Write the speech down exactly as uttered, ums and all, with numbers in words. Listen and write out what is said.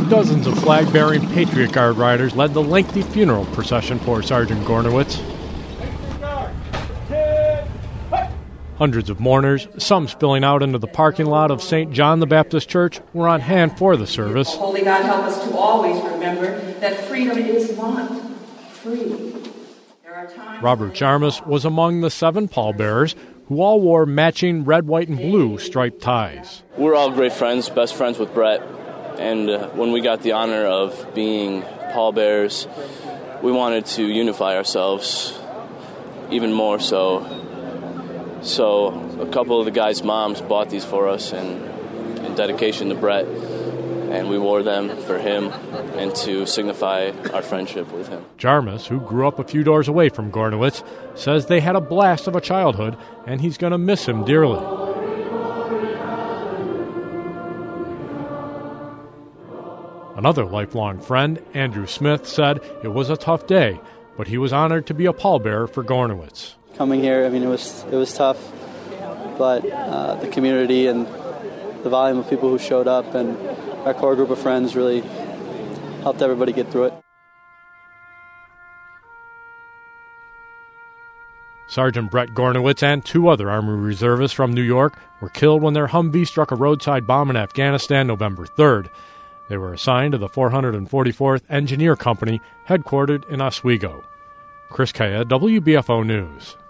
Dozens of flag-bearing Patriot Guard riders led the lengthy funeral procession for Sergeant Gornowitz. Hundreds of mourners, some spilling out into the parking lot of Saint John the Baptist Church, were on hand for the service. Holy God, help us to always remember that freedom is not free. There are times Robert Jarmus was among the seven pallbearers who all wore matching red, white, and blue striped ties. We're all great friends, best friends with Brett, and uh, when we got the honor of being pallbearers, we wanted to unify ourselves even more so. So a couple of the guys' moms bought these for us in, in dedication to Brett, and we wore them for him and to signify our friendship with him. Jarmus, who grew up a few doors away from Gornowitz, says they had a blast of a childhood, and he's going to miss him dearly. Another lifelong friend, Andrew Smith, said it was a tough day, but he was honored to be a pallbearer for Gornowitz. Coming here, I mean, it was it was tough, but uh, the community and the volume of people who showed up and our core group of friends really helped everybody get through it. Sergeant Brett Gornowitz and two other Army reservists from New York were killed when their Humvee struck a roadside bomb in Afghanistan November third. They were assigned to the four hundred forty-fourth Engineer Company, headquartered in Oswego. Chris Kaya, W B F O News.